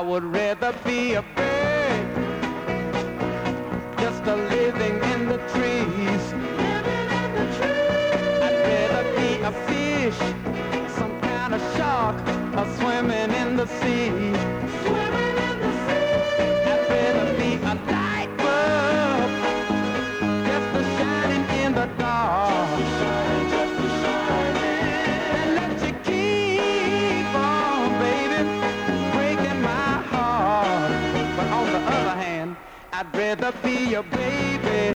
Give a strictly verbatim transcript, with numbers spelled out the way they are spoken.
would rather be a bird, just a living in the trees. Living in the trees. I'd rather be a fish, some kind of shark, or swimming in the sea. Swimming